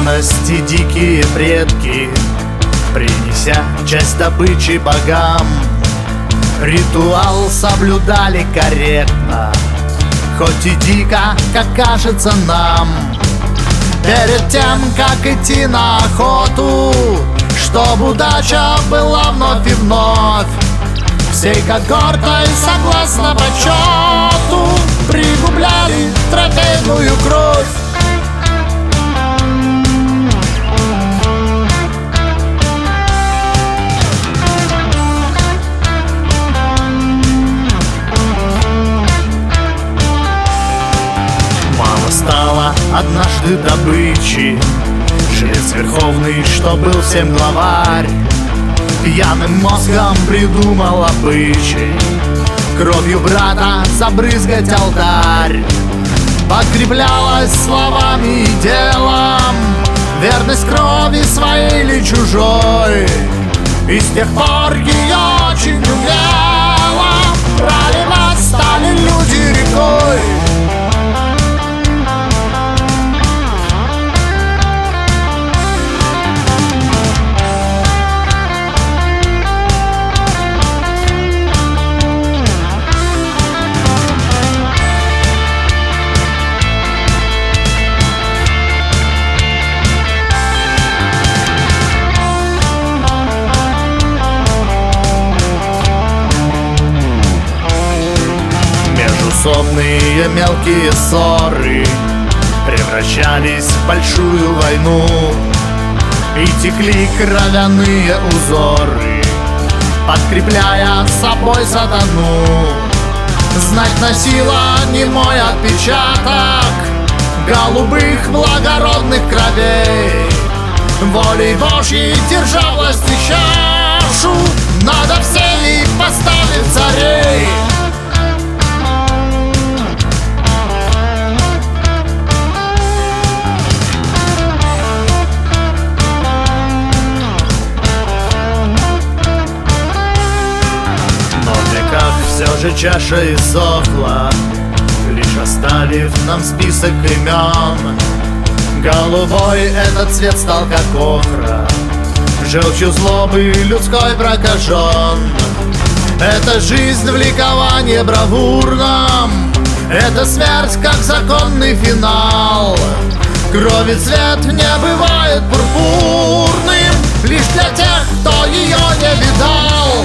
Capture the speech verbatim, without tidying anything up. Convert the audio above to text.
древности дикие предки, принеся часть добычи богам, ритуал соблюдали корректно, хоть и дико, как кажется нам. Перед тем, как идти на охоту, чтоб удача была вновь и вновь, всей когортой, согласно почету, пригубляли трофейную кровь. Мало стало однажды добычи, жрец верховный, что был всем главарь, пьяным мозгом придумал обычай кровью брата забрызгать алтарь. Подкреплялась словами и делом, верность крови своей или чужой, и с тех пор ее очень умело проливать стали люди рекой. Междуусобные мелкие ссоры превращались в большую войну, и текли кровяные узоры, подкрепляя собой сатану. Знать носила немой отпечаток голубых благородных кровей, волей Божьей держа власть и чашу, надо всеми поставить царей. Все же чаша иссохла, лишь оставив нам список имен. Голубой этот цвет стал как охра, желчью злобы людской прокажен. Это жизнь в ликовании бравурном, это смерть как законный финал. Крови цвет не бывает пурпурным, лишь для тех, кто ее не видал.